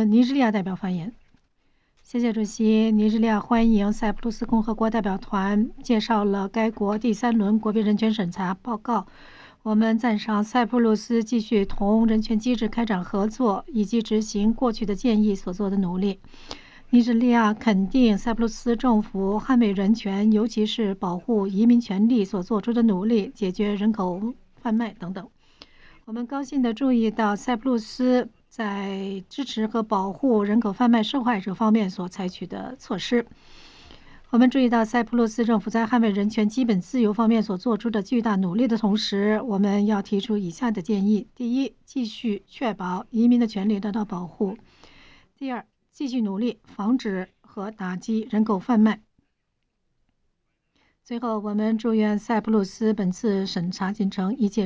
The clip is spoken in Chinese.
尼日利亚代表发言。谢谢主席。尼日利亚欢迎塞浦路斯共和国代表团介绍了该国第3轮国别人权审查报告。我们赞赏塞浦路斯继续同人权机制开展合作，以及执行过去的建议所做的努力。尼日利亚肯定塞浦路斯政府捍卫人权，尤其是保护移民权利所做出的努力，解决人口贩卖等等。我们高兴地注意到塞浦路斯在支持和保护人口贩卖受害者方面所采取的措施。我们注意到塞浦路斯政府在捍卫人权、基本自由方面所做出的巨大努力的同时，我们要提出以下的建议：第一，继续确保移民的权利得到保护；第二，继续努力防止和打击人口贩卖。最后，我们祝愿塞浦路斯本次审查进程一切